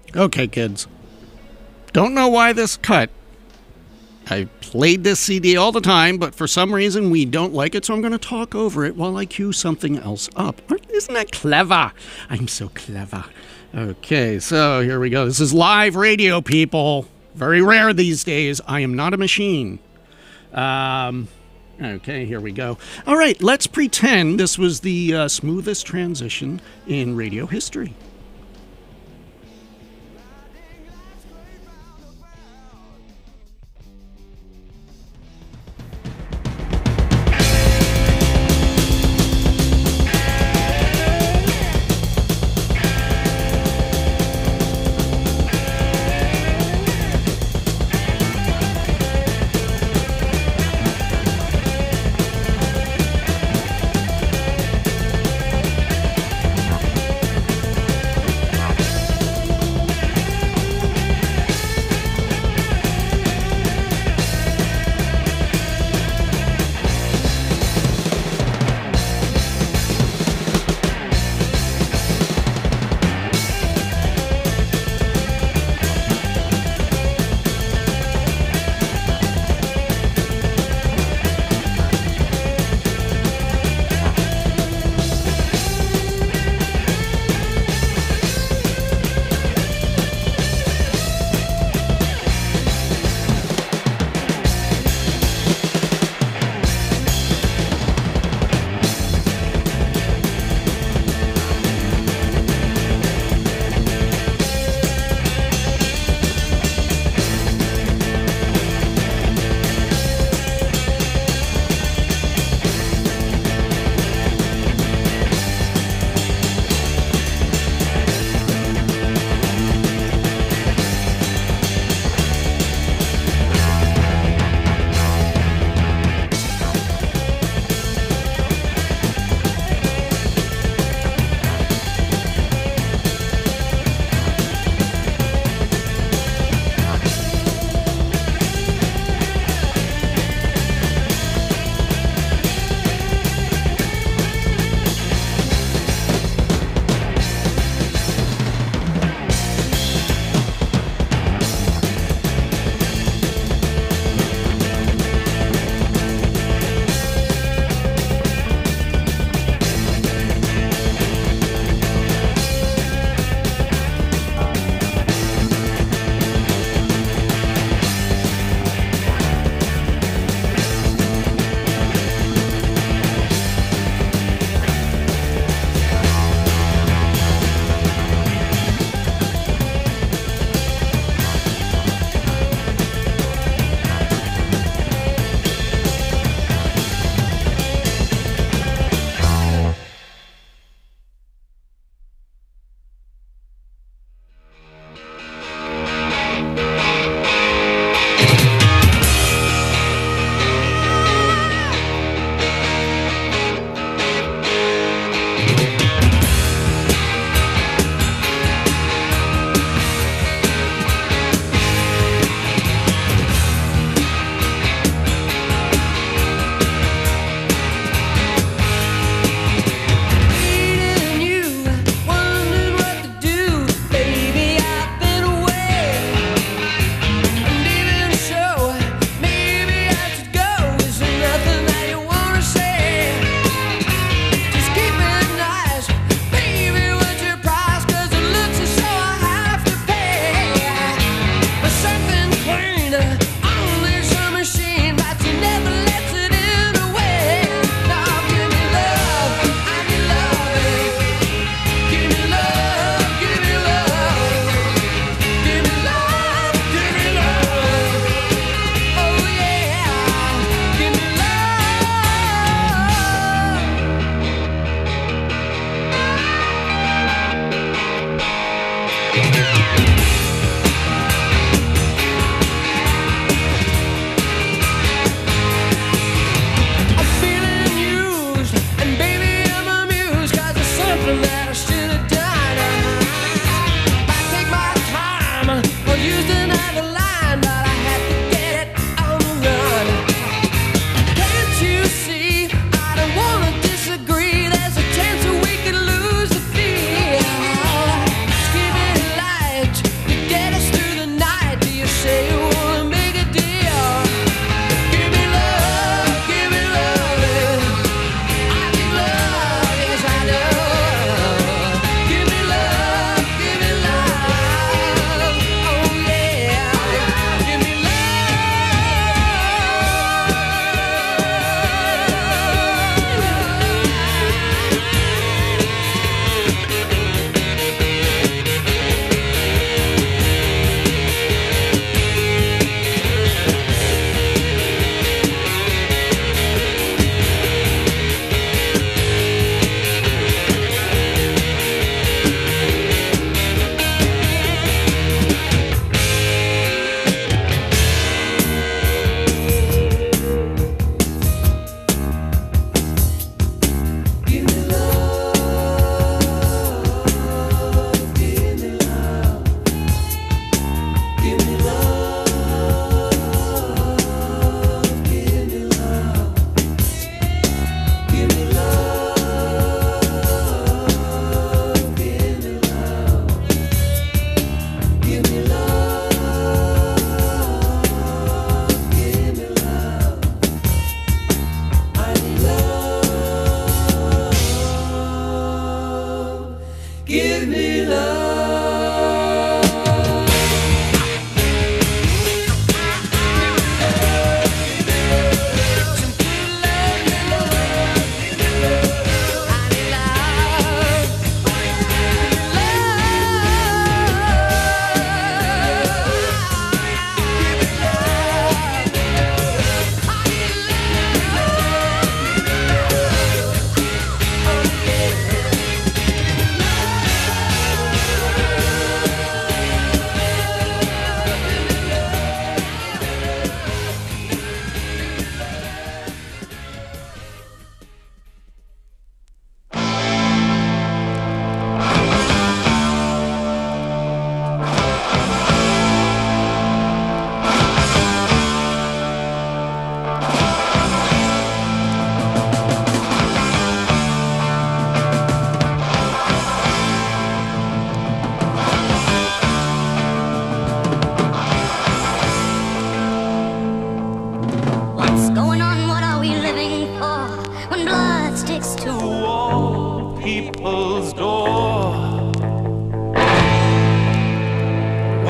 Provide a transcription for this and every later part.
Okay, kids. Don't know why this cut. I played this CD all the time, but for some reason we don't like it, so I'm going to talk over it while I cue something else up. Isn't that clever? I'm so clever. Okay, so here we go. This is live radio, people. Very rare these days. I am not a machine. Okay, here we go. All right, let's pretend this was the smoothest transition in radio history.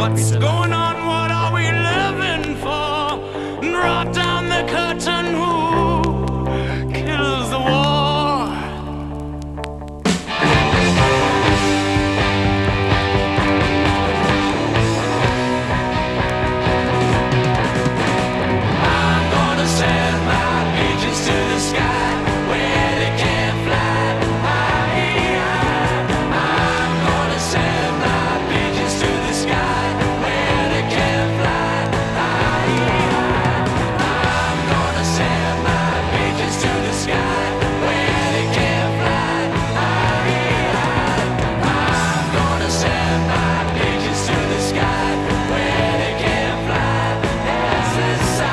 What's going on? What are we living for? Draw down the curtain. Who kills the war? I'm gonna set my allegiance to the sky where they can't fly. I'm gonna set my allegiance to the sky where they can't fly. I'm gonna set my allegiance to the sky where they can't fly. I'm gonna set my allegiance to the sky where they can't fly. As the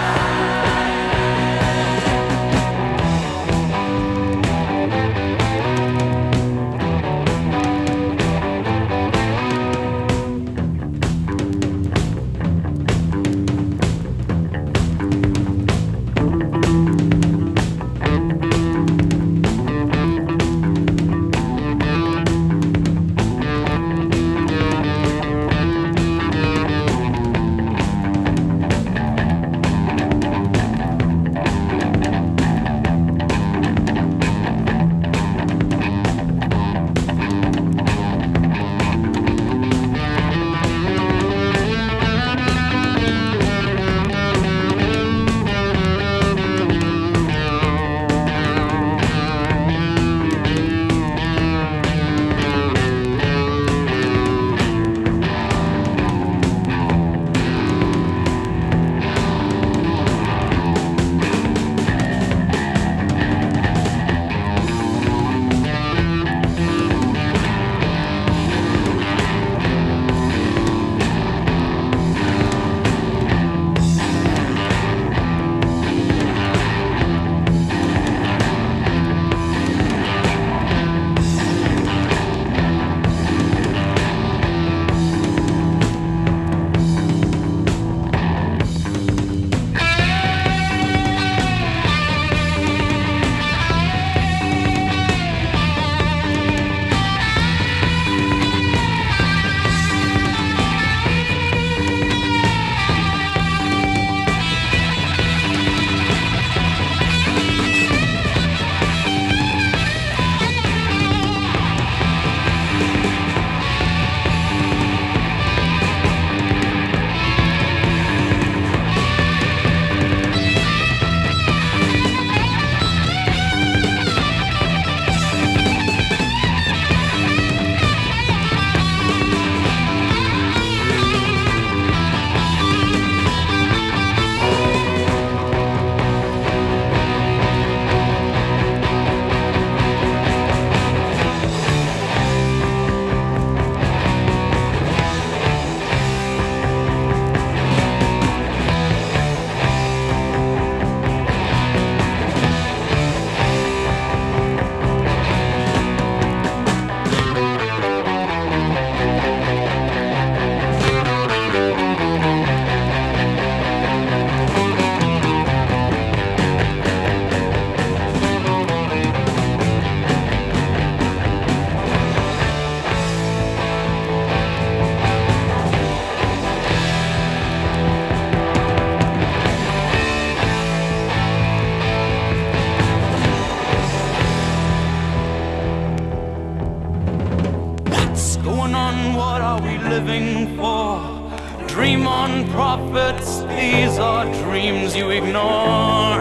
going on? What are we living for? Dream on, prophets, these are dreams you ignore.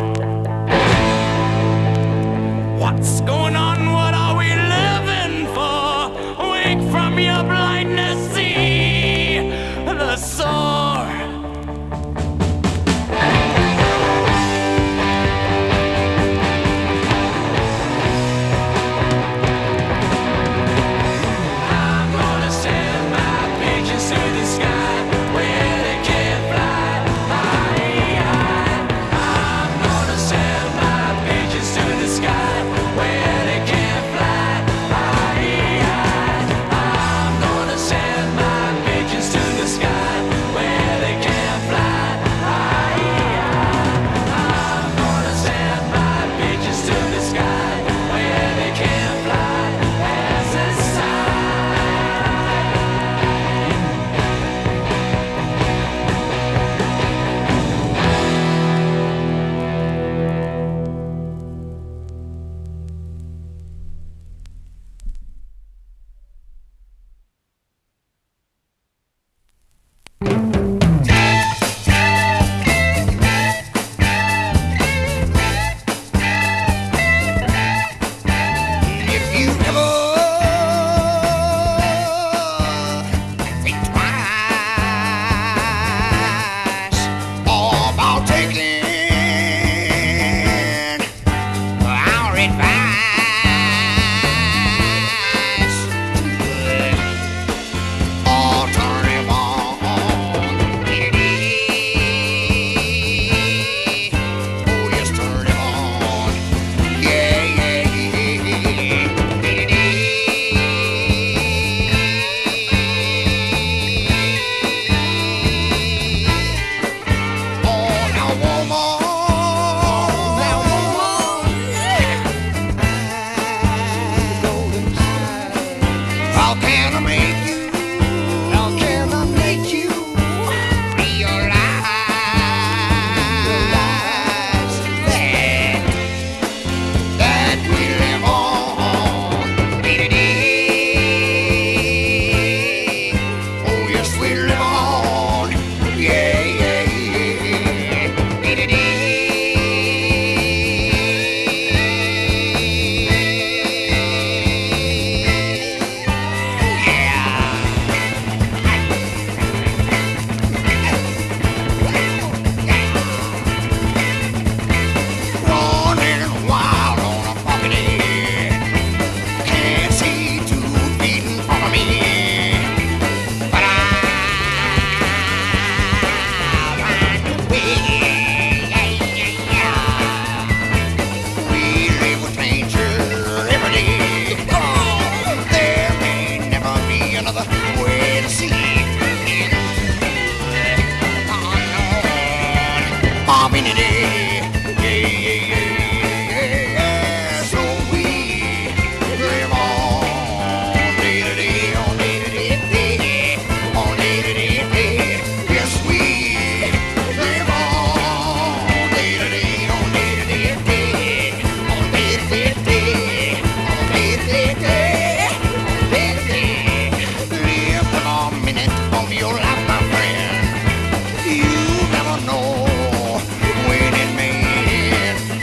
What's going on? What are we living for? Wake from your blindness, see the sword. Where to see unknown of any day. Yeah, yeah, yeah, yeah. So we live on day to day, on day to day, day, on day to day, day. Yes, we live on day to day, on day to day, day, on day to day, day, on day to day, day, on day to day. Live for a minute of your life, my friend. You never know when it may end.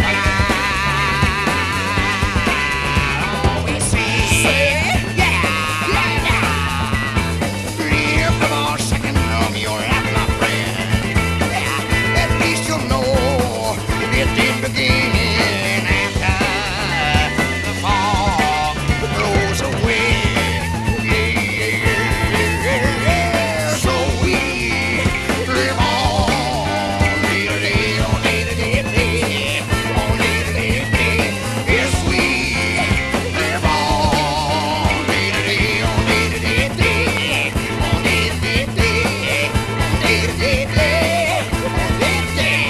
We say, yeah, yeah, yeah. Live for a second of your life, my friend. Yeah, at least you'll know it did begin after the fog blows away. Yeah, yeah, yeah, yeah, yeah. So we live on day to day, on day to day, day, on day to day, day. Yes, we live on day to day, on day to day, day, on day to day, day, on day to day, day, on day to day.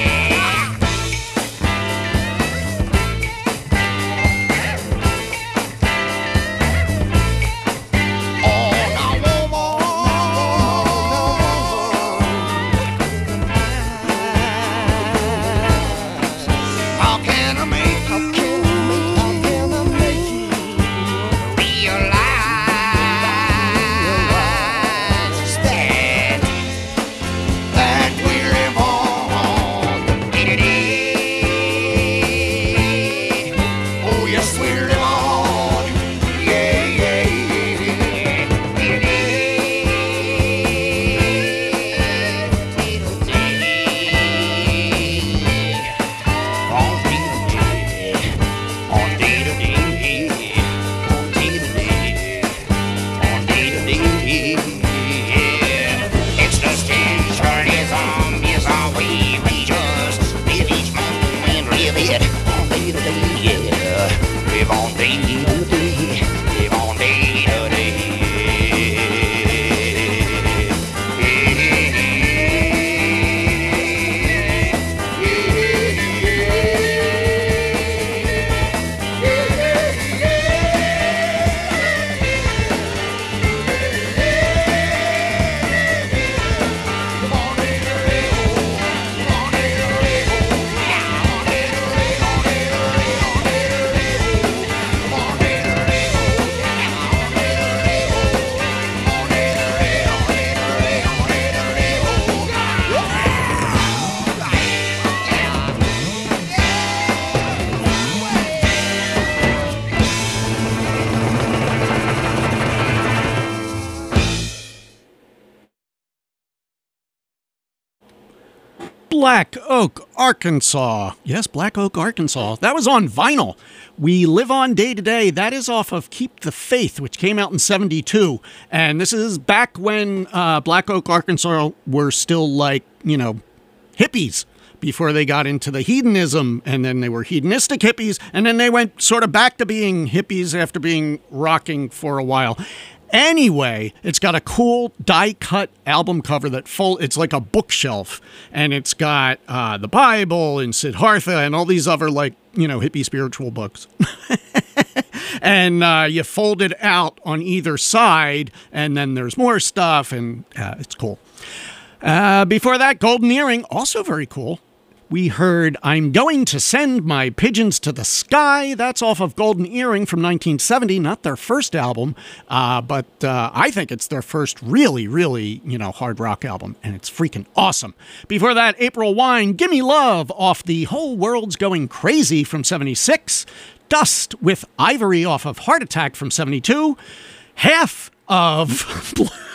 How can I make you realize that we live on day to day? Oh, yes, we live on, yeah, yeah, yeah, day to live on day to day, live on day to day. Black Oak, Arkansas. Yes, Black Oak, Arkansas. That was on vinyl. We Live On Day to Day. That is off of Keep the Faith, which came out in 72. And this is back when Black Oak, Arkansas were still like, you know, hippies before they got into the hedonism. And then they were hedonistic hippies. And then they went sort of back to being hippies after being rocking for a while. Anyway, it's got a cool die-cut album cover that it's like a bookshelf, and it's got the Bible and Siddhartha and all these other, like, you know, hippie spiritual books. And you fold it out on either side, and then there's more stuff, and it's cool. Before that, Golden Earring, also very cool. We heard I'm Going to Send My Pigeons to the Sky. That's off of Golden Earring from 1970, not their first album, but I think it's their first really, really, you know, hard rock album, and it's freaking awesome. Before that, April Wine, Gimme Love off The Whole World's Going Crazy from 76. Dust with Ivory off of Heart Attack from 72. Half of...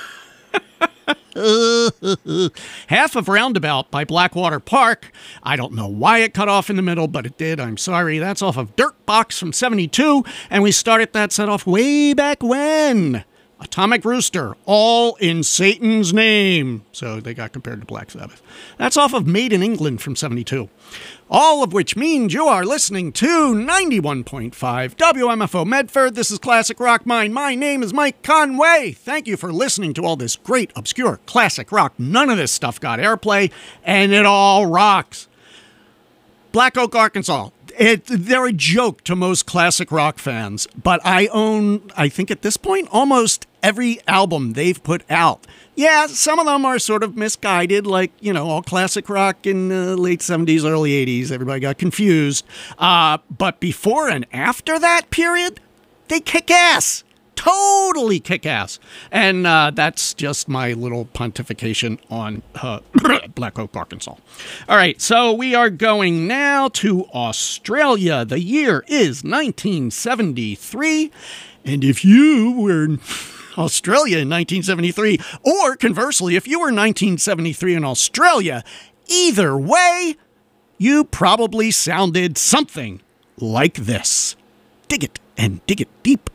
Half of Roundabout by Blackwater Park. I don't know why it cut off in the middle, but it did. I'm sorry. That's off of Dirt Box from 72. And we started that set off way back when Atomic Rooster, all in Satan's name. So they got compared to Black Sabbath. That's off of Made in England from 72. All of which means you are listening to 91.5 WMFO Medford. This is Classic Rock Mine. My name is Mike Conway. Thank you for listening to all this great, obscure classic rock. None of this stuff got airplay, and it all rocks. Black Oak, Arkansas. They're a joke to most classic rock fans, but I own, I think at this point, almost every album they've put out. Yeah, some of them are sort of misguided, like, all classic rock in the late 70s, early 80s. Everybody got confused. But before and after that period, they kick ass. Totally kick ass. And that's just my little pontification on Black Oak, Arkansas. All right, so we are going now to Australia. The year is 1973. And if you were in Australia in 1973, or conversely, if you were 1973 in Australia, either way, you probably sounded something like this. Dig it and dig it deep.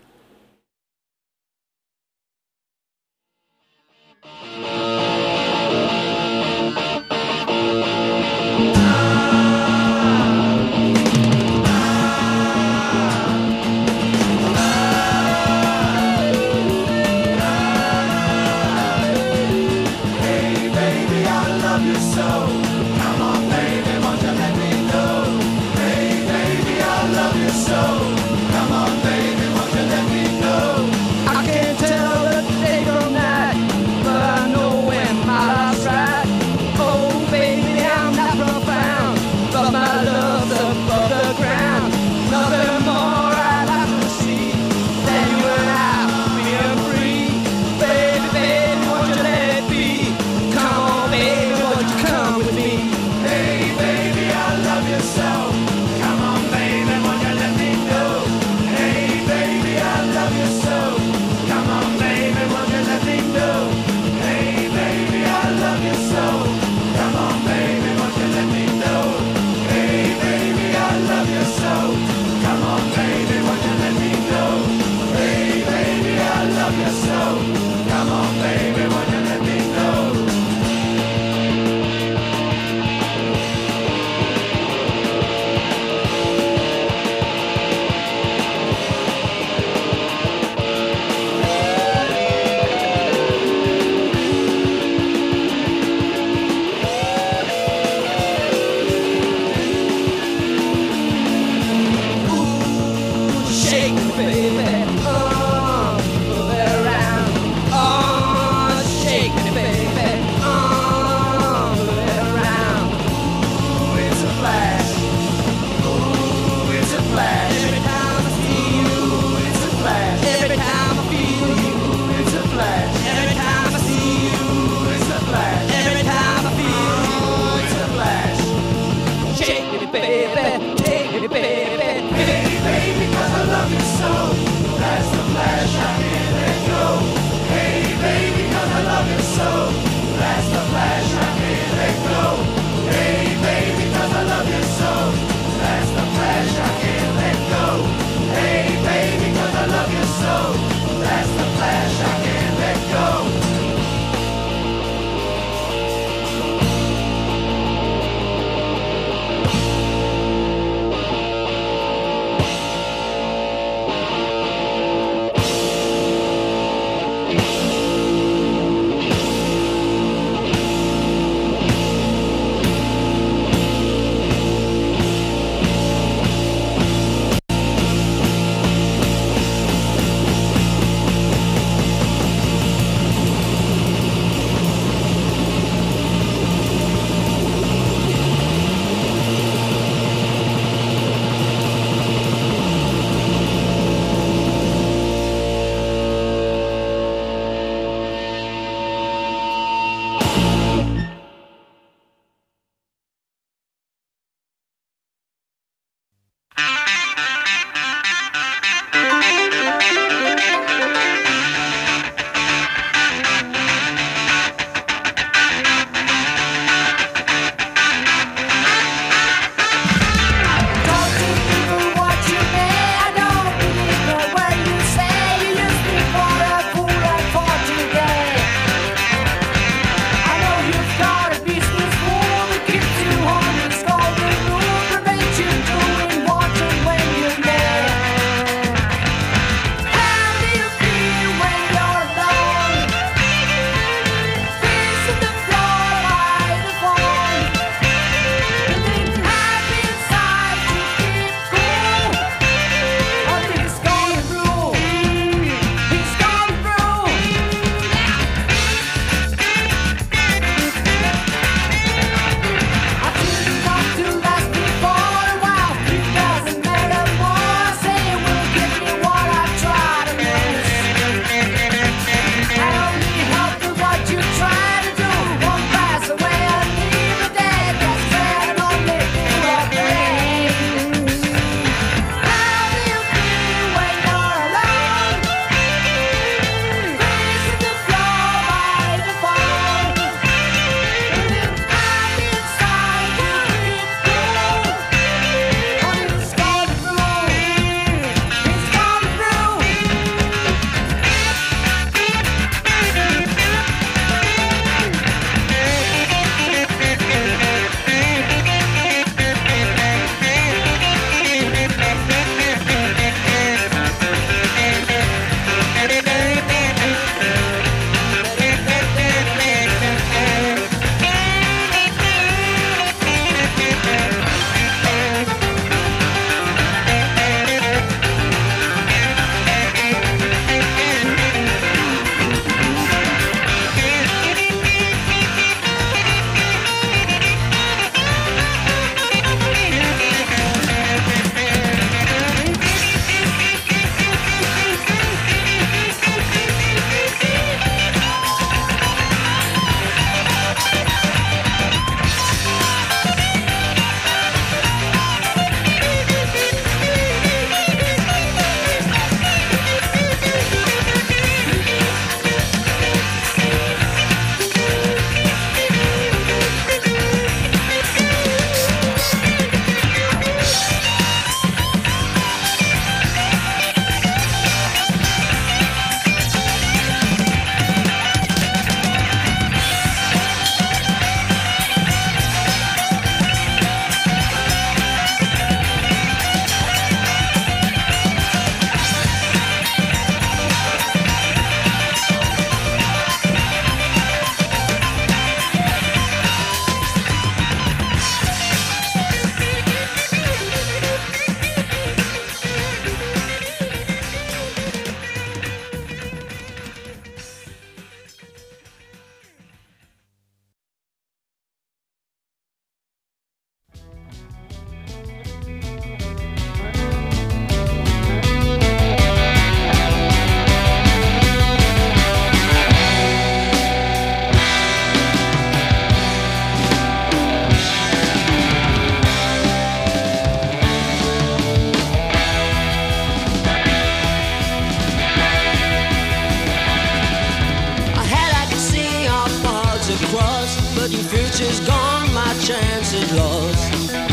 paths across, but your future's gone, my chance is lost.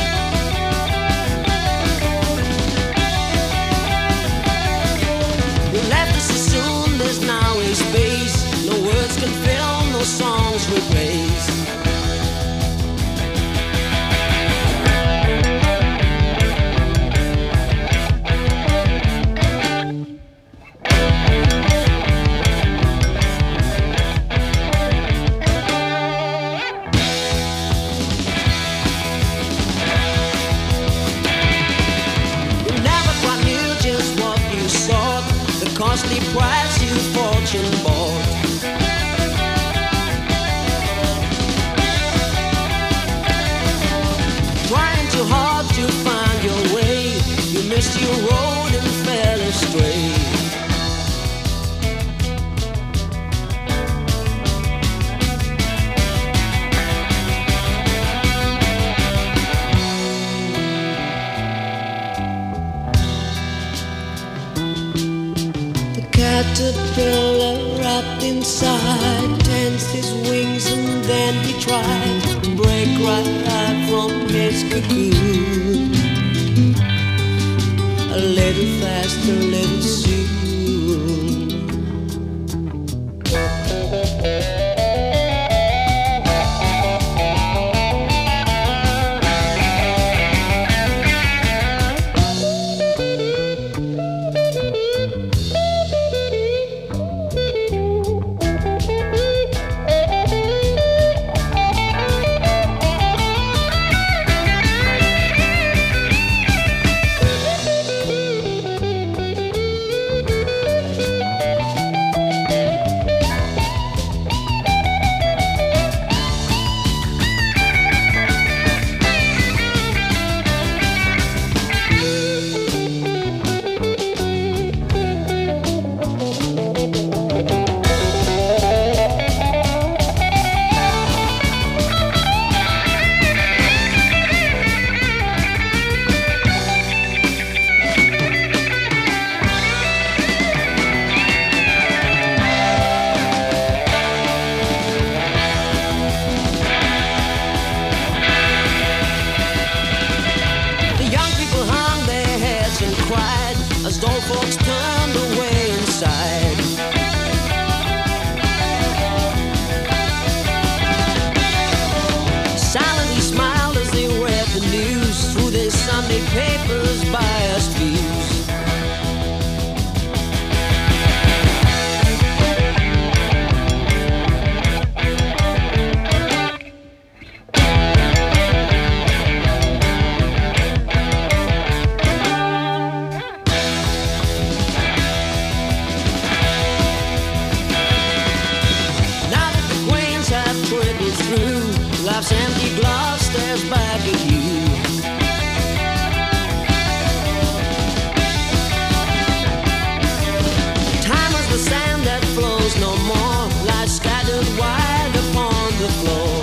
You left us so soon, there's now a space. No words can fill, no songs replace. Costly price you fortune bought. Trying too hard to find your way, you missed your road and fell astray. Caterpillar wrapped inside tensed his wings, and then he tried to break right out from his cocoon. A little faster, a little soon. As old folks turned away inside. Silently smiled as they read the news through their Sunday papers, biased views. Life's empty glass stares back at you. Time is the sand that flows no more, lies scattered wide upon the floor.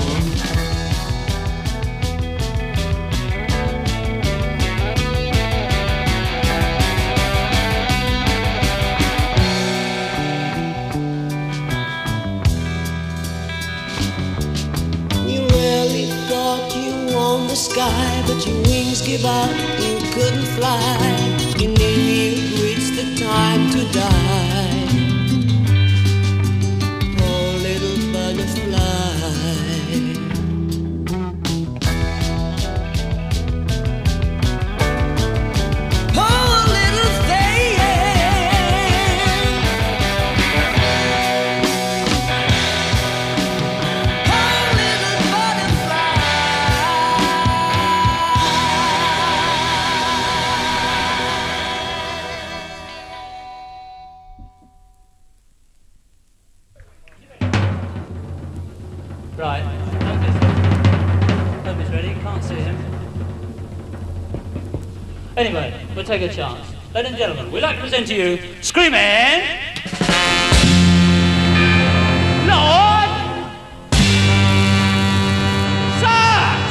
The sky, but your wings give out, you couldn't fly. You knew you'd reached the time to die. Poor little butterfly. Poor little thing. Poor little butterfly. Right, Opie's ready, can't see him. Anyway, we'll take a chance. Ladies and gentlemen, we'd like to present to you Screaming Lord Sutch!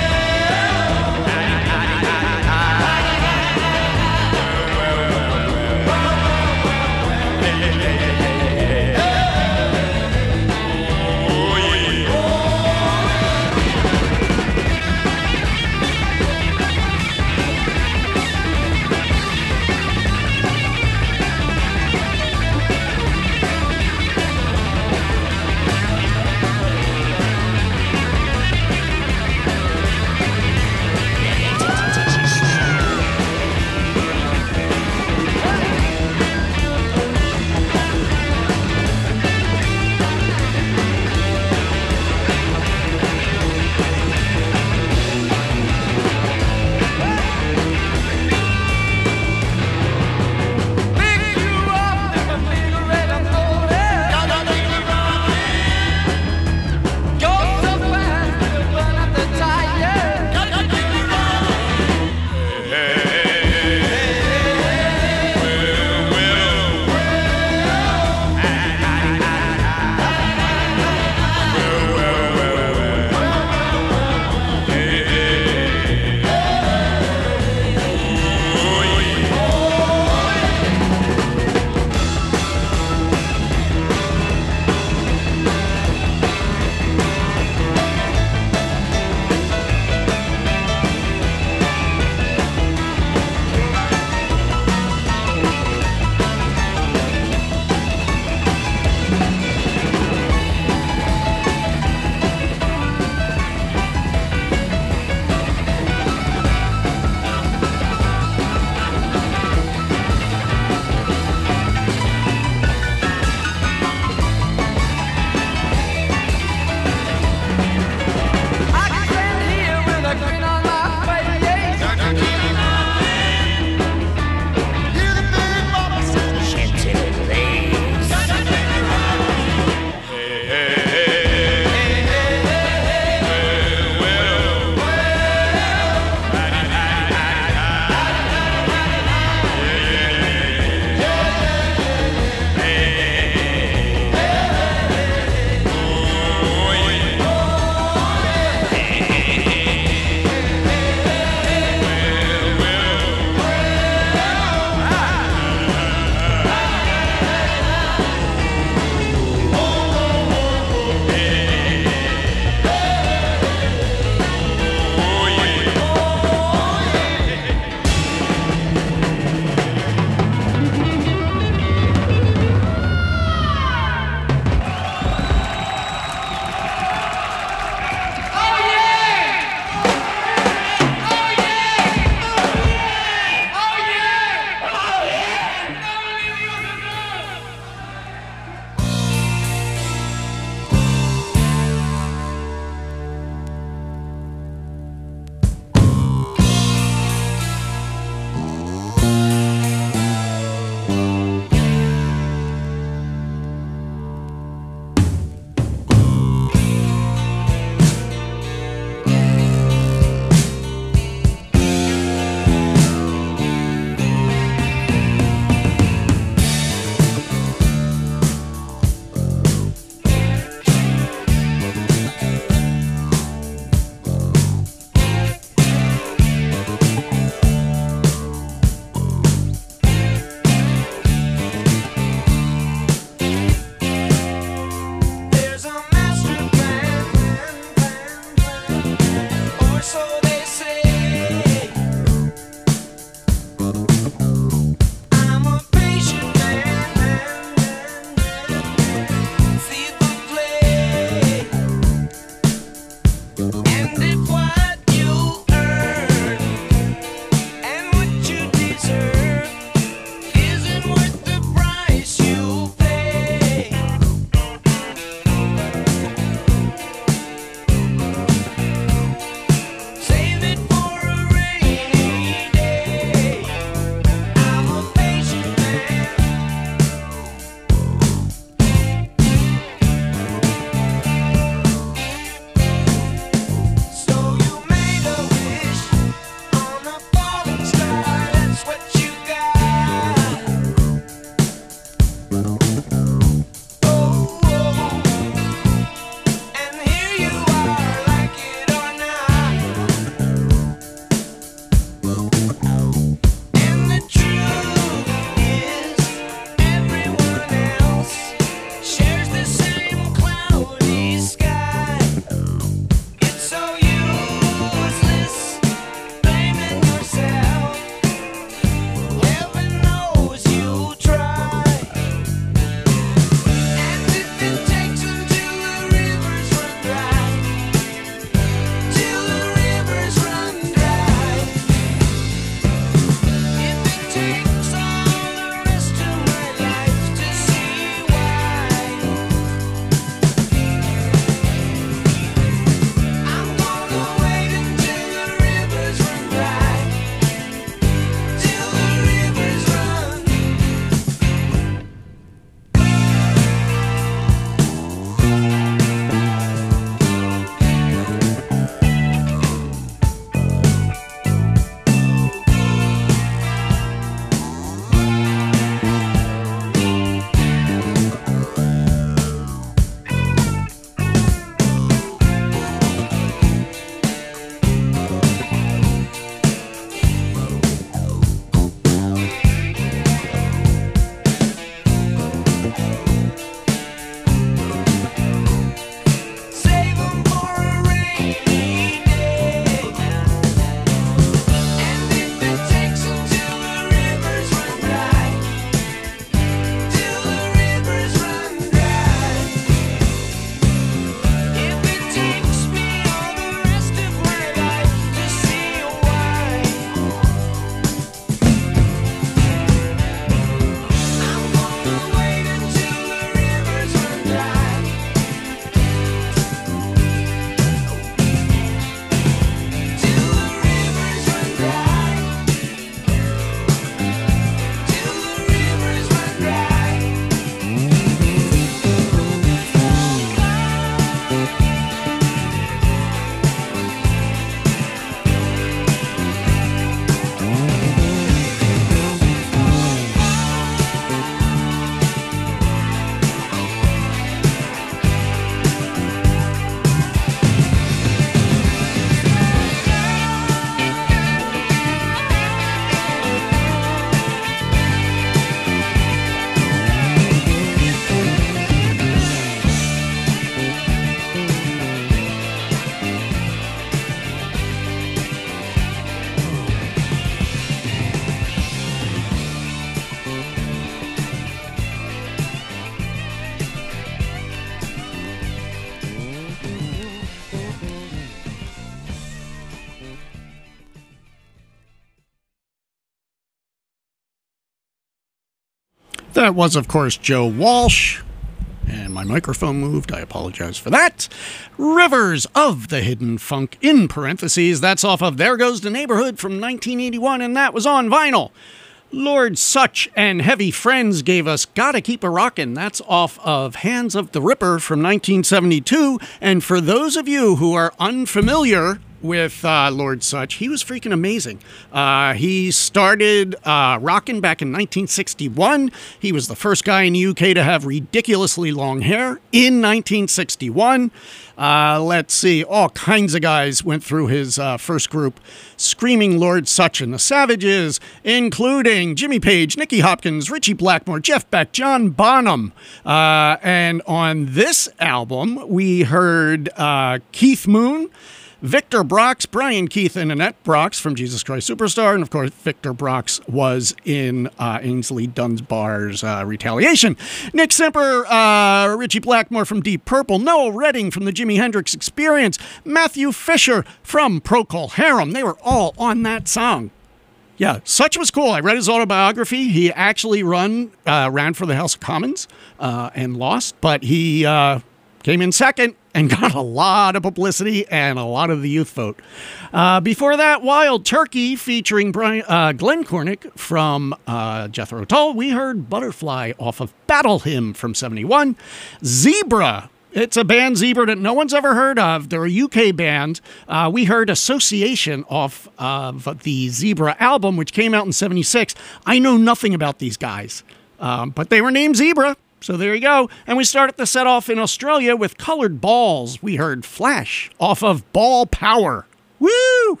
That was, of course, Joe Walsh. And my microphone moved. I apologize for that. Rivers of the Hidden Funk, in parentheses. That's off of There Goes the Neighborhood from 1981, and that was on vinyl. Lord Sutch and Heavy Friends gave us Gotta Keep a Rockin'. That's off of Hands of the Ripper from 1972. And for those of you who are unfamiliar with Lord Sutch, he was freaking amazing. He started rockin' back in 1961. He was the first guy in the UK to have ridiculously long hair in 1961. Let's see, all kinds of guys went through his first group, Screaming Lord Sutch and the Savages, including Jimmy Page, Nicky Hopkins, Richie Blackmore, Jeff Beck, John Bonham. And on this album, we heard Keith Moon, Victor Brox, Brian Keith, and Annette Brox from Jesus Christ Superstar. And, of course, Victor Brox was in Ainsley Dunbar's Retaliation. Nick Simper, Richie Blackmore from Deep Purple, Noel Redding from the Jimi Hendrix Experience, Matthew Fisher from Procol Harum. They were all on that song. Yeah, Sutch was cool. I read his autobiography. He actually ran for the House of Commons and lost, but he came in second and got a lot of publicity and a lot of the youth vote. Before that, Wild Turkey featuring Glenn Cornick from Jethro Tull. We heard Butterfly off of Battle Hymn from 71. Zebra. It's a band, Zebra, that no one's ever heard of. They're a UK band. We heard Association off of the Zebra album, which came out in 76. I know nothing about these guys, but they were named Zebra. So there you go. And we started the set off in Australia with Colored Balls. We heard Flash off of Ball Power. Woo!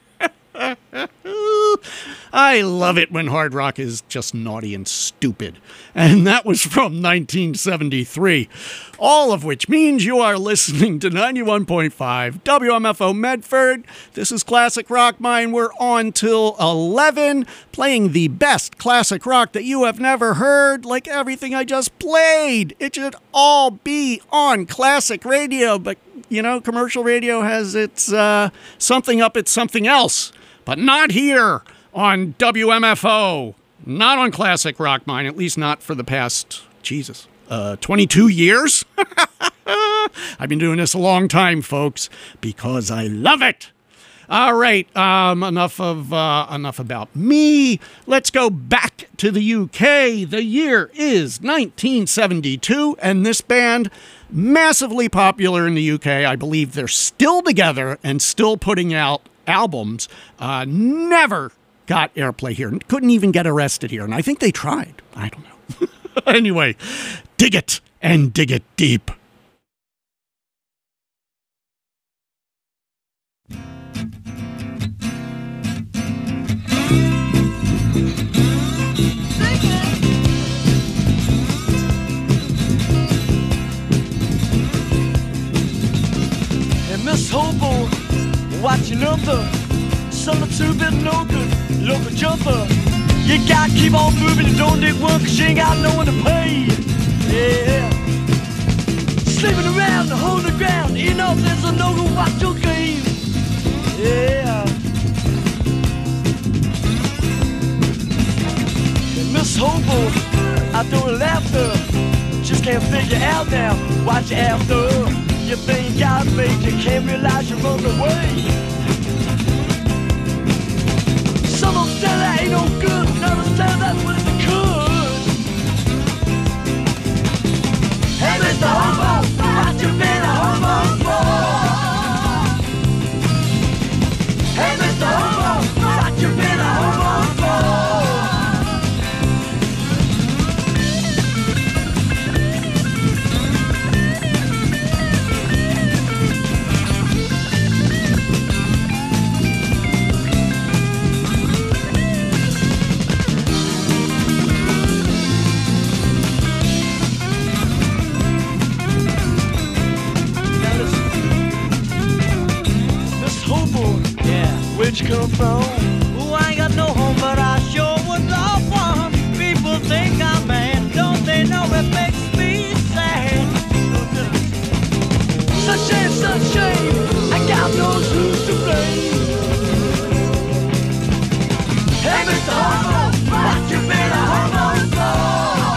I love it when hard rock is just naughty and stupid. And that was from 1973. All of which means you are listening to 91.5 WMFO Medford. This is Classic Rock Mine. We're on till 11, playing the best classic rock that you have never heard, like everything I just played. It should all be on classic radio, but, you know, commercial radio has its something up its something else. But not here on WMFO, not on Classic Rock Mine, at least not for the past, 22 years? I've been doing this a long time, folks, because I love it. All right, enough about me. Let's go back to the UK. The year is 1972, and this band, massively popular in the UK. I believe they're still together and still putting out albums. Never got airplay here. Couldn't even get arrested here. And I think they tried. I don't know. Anyway, dig it and dig it deep. And Miss Hobo, watch your number. Summer 2-bit no good, local jumper. You gotta keep on moving, you don't need work, cause you ain't got no one to pay. Yeah. Sleeping around, holding the ground, you know there's a no go watch your game. Yeah. And Miss Hobo, I don't laughter, just can't figure out now, watch you after. You think God made you, can't realize you're on the way. Some of them say that ain't no good, others say that's what it could. Hey, Mr. Hobo, what you been a hobo for? Hey, Mr. Hobo, what you been a hobo for? Where'd you come from? Oh, I ain't got no home, but I sure would love one. People think I'm mad, don't they know it makes me sad? Such shame, I got those who's to blame. Hey, Mr. Hobo, what you been a hobo for?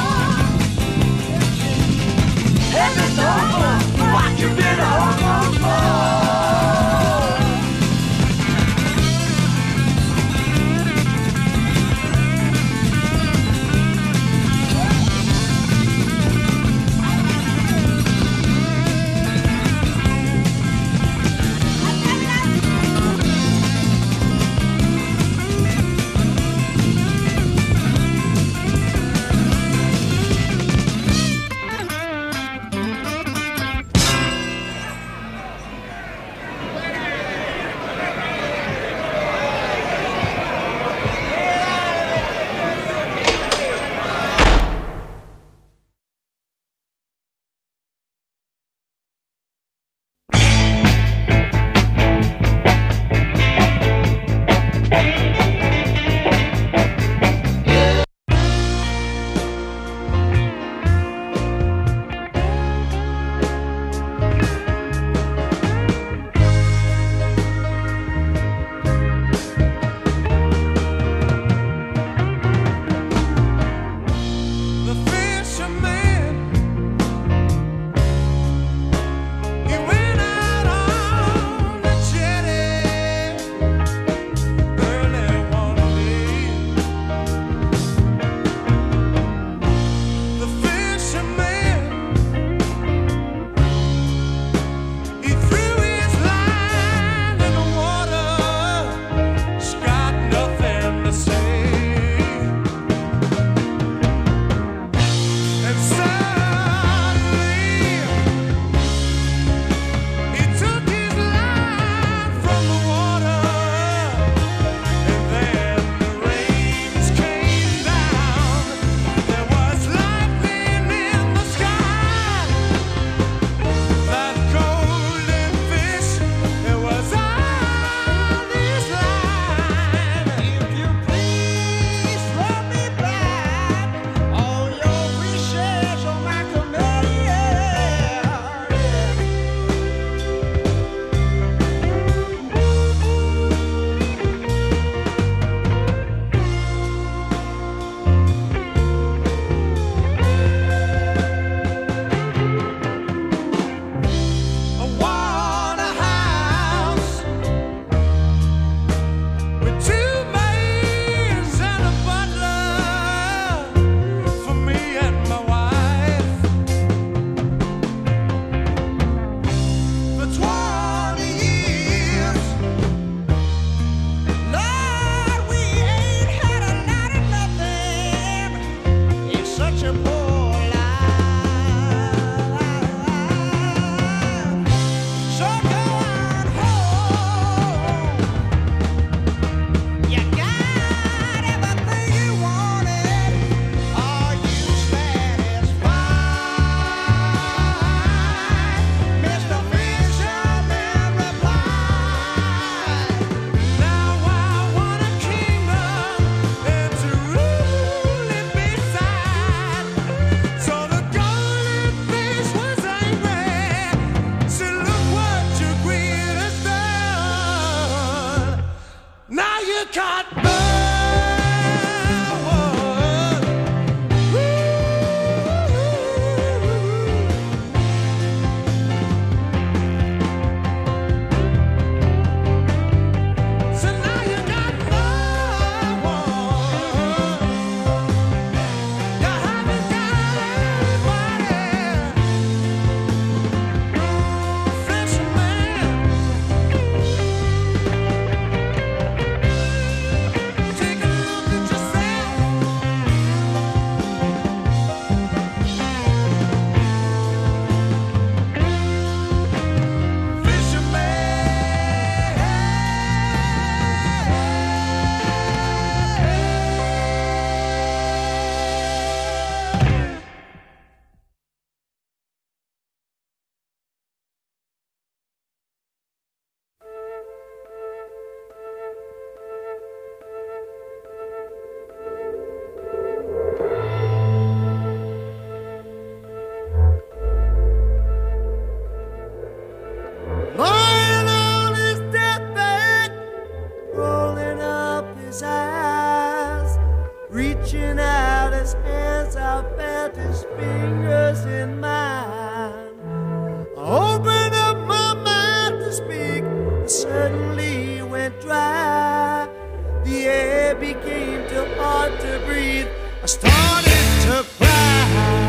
started to cry.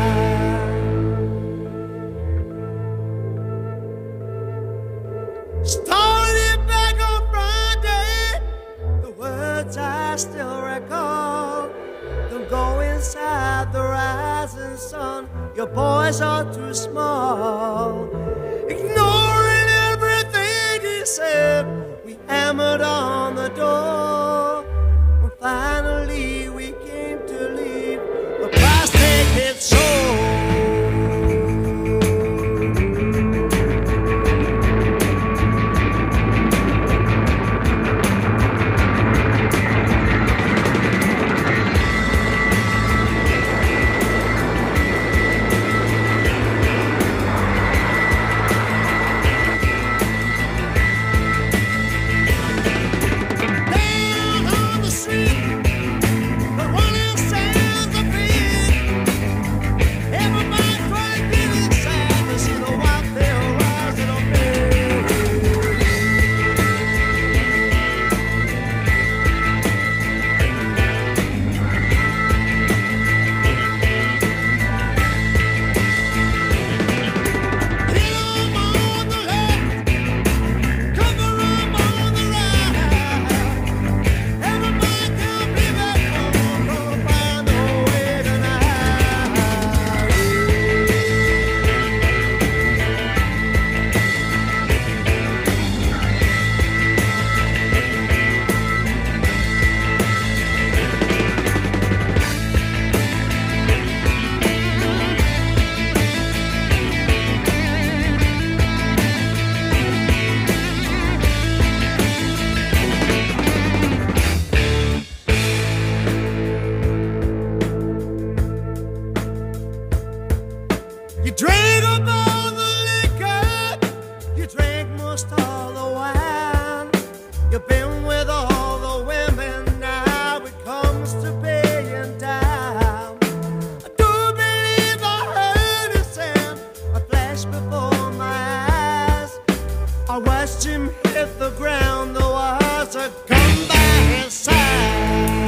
Started back on Friday, the words I still recall. Don't go inside the rising sun, your boys are too small. Ignoring everything he said, we hammered on the door. When finally we came to leave, the price tag hit so. You drank up all the liquor, you drank most all the wine. You've been with all the women, now it comes to paying time. I do believe I heard a sound, a flash before my eyes. I watched him hit the ground, the walls had come by his side.